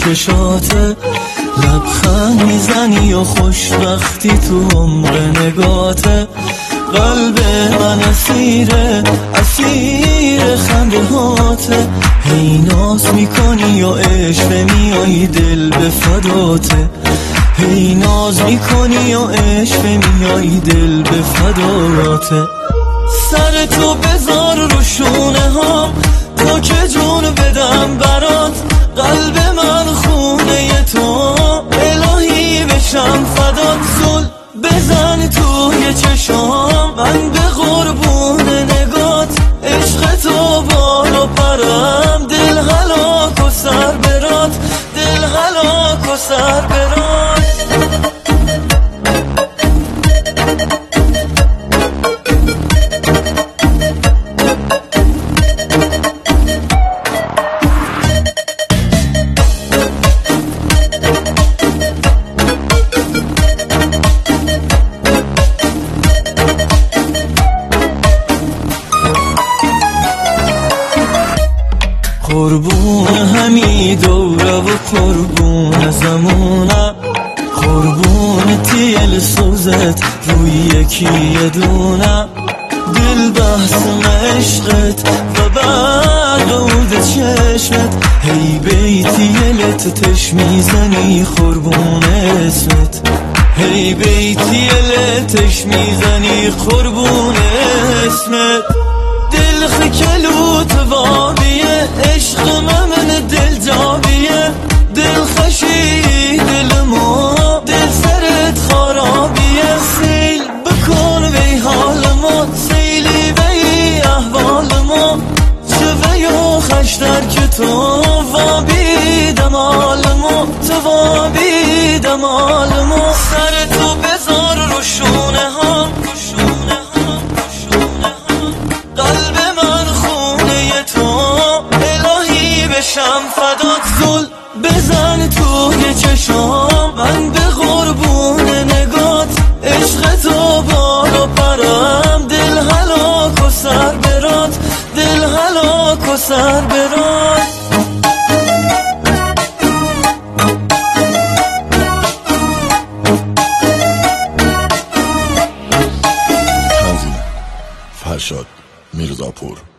چشاته، لبخند میزنی و خوشبختی تو عمق نگاته. قلب من اسیر خنده هاته، هی ناز میکنی و عشق میای دل به فداته. هی ناز میکنی و عشق میای دل به فداته. سر تو بذار رو شونه ها تا که جون بدم برات، قلب من خونه تو الهی بشم فدات. زل بزن توی چشام من به قربون نگات، عشق تو بارو پرم دل هلاک و سر برات، دل هلاک و سر برات. قربون همی دوره و قربون زمونم، قربون تیل سوزت روی یکی یه دونم. دل بحثم عشقت و بعد عود چشمت، هی بیتی لتتش میزنی قربون اسمت. هی بیتی لتش میزنی قربون اسمت. دل خکلوت وابیه، عشق من دل جابیه. دل خشی دل ما، دل سرت خرابیه. سیل بکن بی حال ما، سیلی بی احوال ما. چه ویو خشتر که تو وابی دمال ما، تو وابی دمال ما. سر تو بذار رو شونه ها، قلب من خونه تو الهی بشم فدات. زل بزن توی چشام من به قربون نگات، عشق تو بارو پرم دل هلاک و سر برات، دل هلاک و سر برات. فرشاد میرزاپور.